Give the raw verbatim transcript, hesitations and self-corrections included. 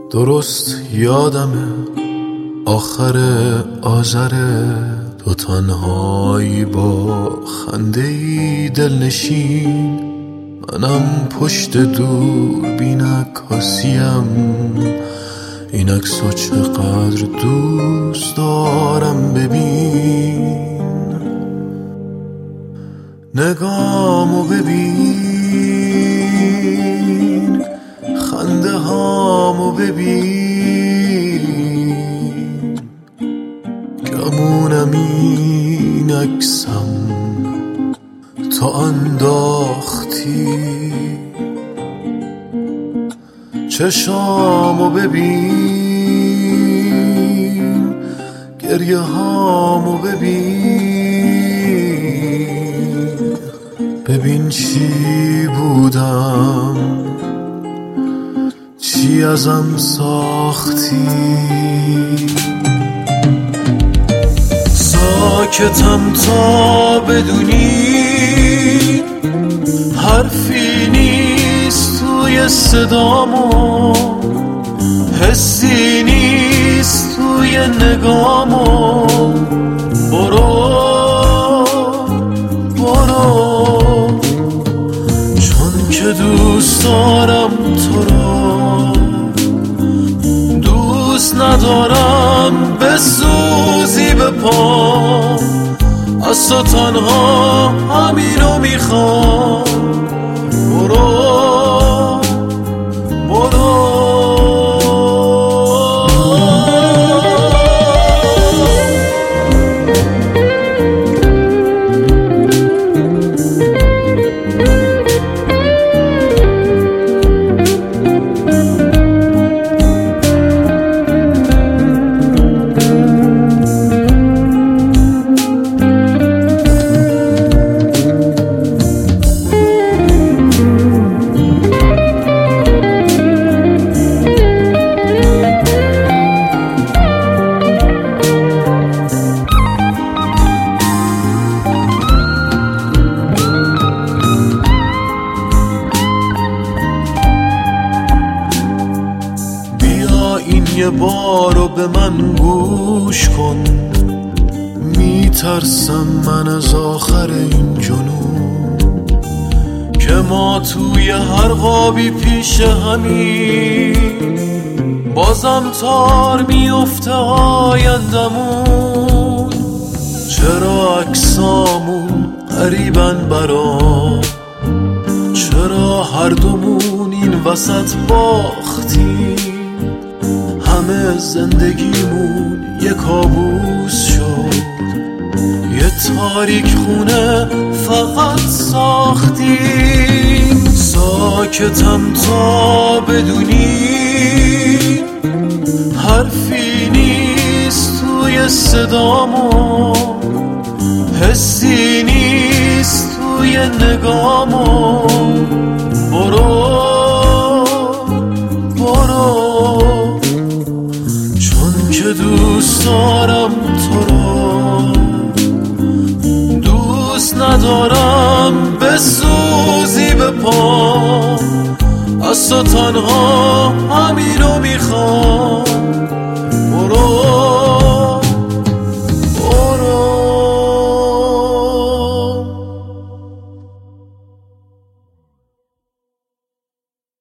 درست یادمه آخر آذره، تو تنهایی با خنده‌ای دلنشین، منم پشت دور بین عکاسیم. این عکسو چقدر دوست دارم ببین، نگامو ببین، خنده هامو ببین، گمونم این عکسم تا انداختی. چشامو ببین، گریه هامو ببین، ببین چی بودم چی ازم ساختی. ساکتم تا بدونی حرفی نیست توی صدامو، حسی نیست توی نگامو. برو برو، چون که دوست دارم تو رو، دوست ندارم بسوزی به پا. از تو تنها همینو میخوام. برو برو. یه بارو به من گوش کن، میترسم من از آخر این جنون، که ما توی هر خوابی پیش همین بازم تار میفته آیندمون. چرا عکسامون غریبن برام، چرا هر دومون این وسط باختیم. همه زندگیمون یه کابوس شد، یه تاریک خونه فقط ساختیم. ساکتم تا بدونی حرفی نیست توی صدامو، حسی نیست توی نگامو. برو برو، که دوست دارم تو رو، دوست ندارم بسوزی به پا. از تو تنها همینو میخوام. برو